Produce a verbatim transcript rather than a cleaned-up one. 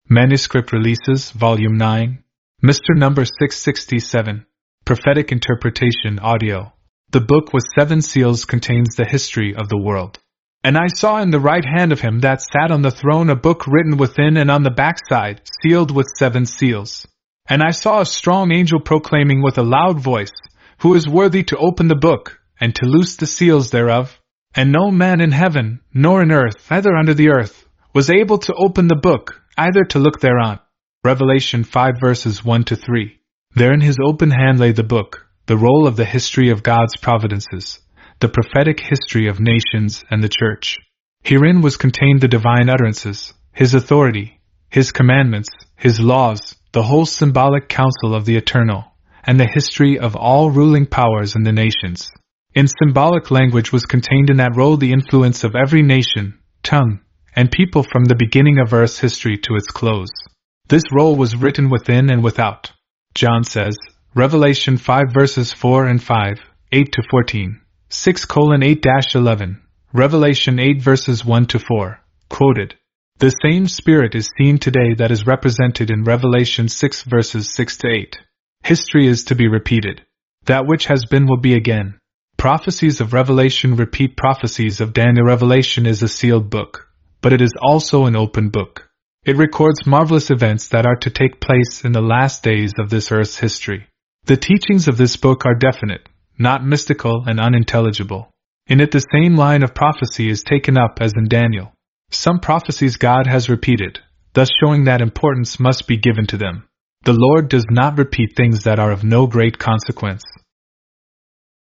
Manuscript Releases, Volume nine. Mister Number six sixty-seven. Prophetic Interpretation Audio. The book with seven seals contains the history of the world. And I saw in the right hand of him that sat on the throne a book written within and on the backside, sealed with seven seals. And I saw a strong angel proclaiming with a loud voice, Who is worthy to open the book, and to loose the seals thereof? And no man in heaven, nor in earth, either under the earth, was able to open the book, either to look thereon. Revelation five verses one to three. There in his open hand lay the book, the roll of the history of God's providences, the prophetic history of nations and the church. Herein was contained the divine utterances, his authority, his commandments, his laws, the whole symbolic counsel of the eternal, and the history of all ruling powers in the nations. In symbolic language was contained in that roll the influence of every nation, tongue, and people from the beginning of Earth's history to its close. This roll was written within and without. John says, Revelation five verses four and five, eight to fourteen, six colon eight dash eleven, Revelation eight verses one to four, quoted. The same spirit is seen today that is represented in Revelation six verses six to eight. History is to be repeated. That which has been will be again. Prophecies of Revelation repeat prophecies of Daniel. Revelation is a sealed book, but it is also an open book. It records marvelous events that are to take place in the last days of this earth's history. The teachings of this book are definite, not mystical and unintelligible. In it the same line of prophecy is taken up as in Daniel. Some prophecies God has repeated, thus showing that importance must be given to them. The Lord does not repeat things that are of no great consequence.